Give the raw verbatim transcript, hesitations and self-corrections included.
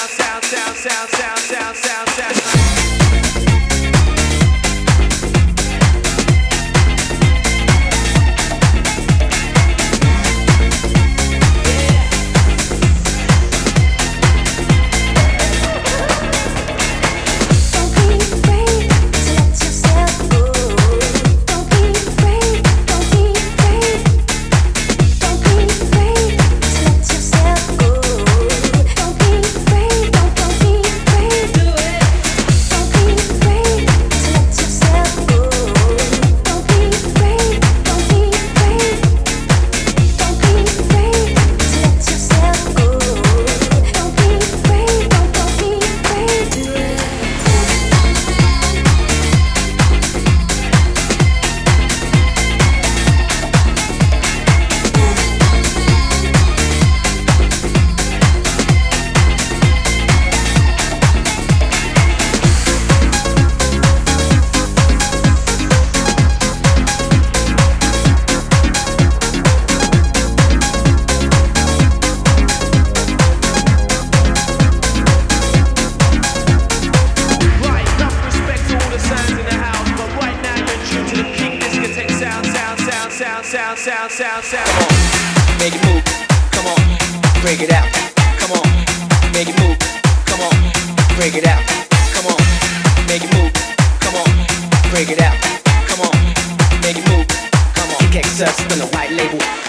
sound, sound, sound, sound, sound, sound, sound. Sound, sound, sound, sound. Come on, make it move. Come on, break it out. Come on, make it move. Come on, break it out. Come on, make it move. Come on, break it out. Come on, make it move. Come on, kick us in the white label.